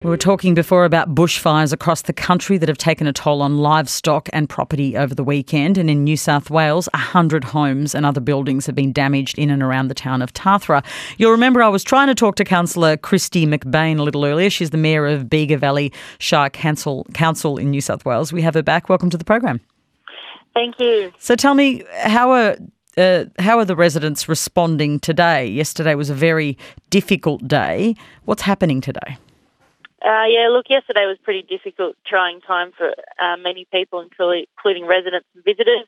We were talking before about bushfires across the country that have taken a toll on livestock and property over the weekend. And in New South Wales, 100 homes and other buildings have been damaged in and around the town of Tathra. You'll remember I was trying to talk to Councillor Kristy McBain a little earlier. She's the Mayor of Bega Valley Shire Council in New South Wales. We have her back. Welcome to the program. Thank you. So tell me, how are the residents responding today? Yesterday was a very difficult day. What's happening today? Yesterday was pretty difficult, trying time for many people, including residents and visitors.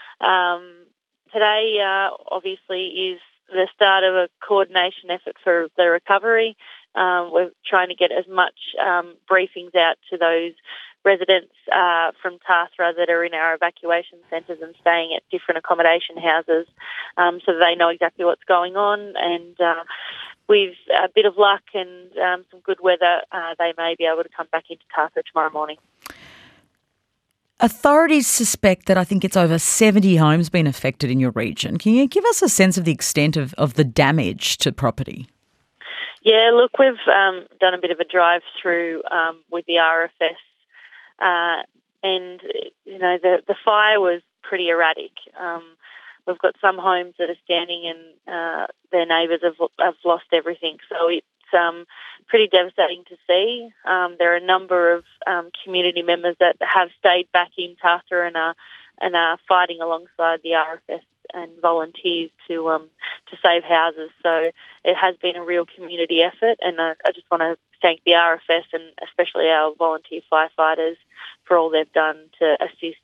Today, obviously, is the start of a coordination effort for the recovery. We're trying to get as much briefings out to those residents from Tathra that are in our evacuation centres and staying at different accommodation houses so that they know exactly what's going on. And with a bit of luck and some good weather, they may be able to come back into Tathra tomorrow morning. Authorities suspect that I think it's over 70 homes been affected in your region. Can you give us a sense of the extent of the damage to property? Yeah, look, we've done a bit of a drive through with the RFS, and you know the fire was pretty erratic. We've got some homes that are standing and their neighbours have lost everything, so it's pretty devastating to see. There are a number of community members that have stayed back in Tathra and are fighting alongside the RFS and volunteers to save houses. So it has been a real community effort, and I just want to thank the RFS and especially our volunteer firefighters for all they've done to assist.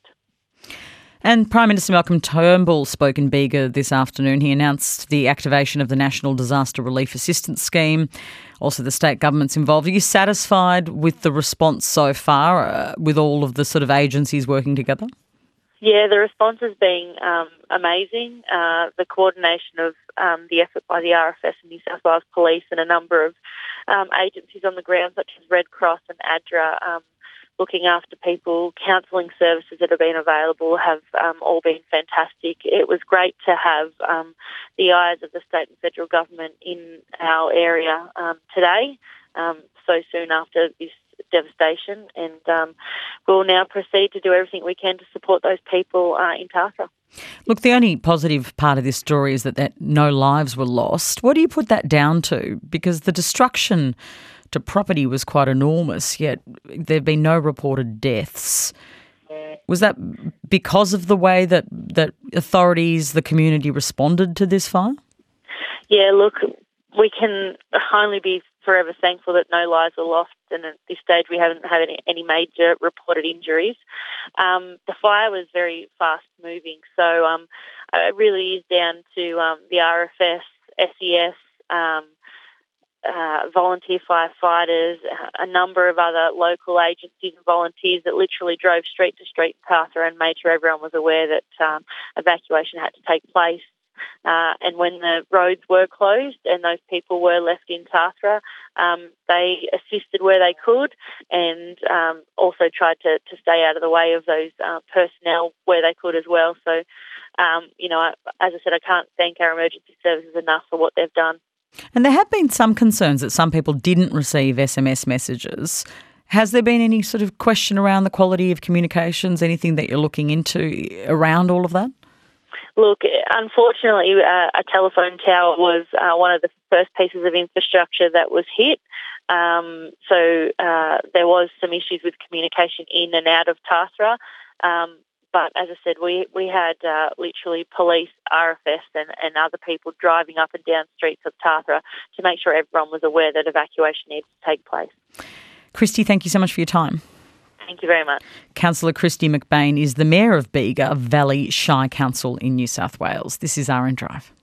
And Prime Minister Malcolm Turnbull spoke in Bega this afternoon. He announced the activation of the National Disaster Relief Assistance Scheme. Also, the state government's involved. Are you satisfied with the response so far, with all of the sort of agencies working together? Yeah, the response has been amazing. The coordination of the effort by the RFS and New South Wales Police and a number of agencies on the ground, such as Red Cross and ADRA, looking after people, counselling services that have been available have all been fantastic. It was great to have the eyes of the state and federal government in our area today, so soon after this devastation, and we'll now proceed to do everything we can to support those people in Tathra. Look, the only positive part of this story is that no lives were lost. What do you put that down to? Because the destruction to property was quite enormous, yet there have been no reported deaths. Was that because of the way that authorities, the community responded to this fire? Yeah, look, we can only be forever thankful that no lives were lost, and at this stage we haven't had any major reported injuries. The fire was very fast moving, so it really is down to the RFS, SES, volunteer firefighters, a number of other local agencies and volunteers that literally drove street to street in Tathra and made sure everyone was aware that evacuation had to take place. And when the roads were closed and those people were left in Tathra, they assisted where they could and also tried to stay out of the way of those personnel where they could as well. So, as I said, I can't thank our emergency services enough for what they've done. And there have been some concerns that some people didn't receive SMS messages. Has there been any sort of question around the quality of communications, anything that you're looking into around all of that? Look, unfortunately, a telephone tower was one of the first pieces of infrastructure that was hit. So there was some issues with communication in and out of Tathra. But as I said, we had literally police, RFS and other people driving up and down streets of Tathra to make sure everyone was aware that evacuation needed to take place. Kristy, thank you so much for your time. Thank you very much. Councillor Kristy McBain is the Mayor of Bega Valley Shire Council in New South Wales. This is RN Drive.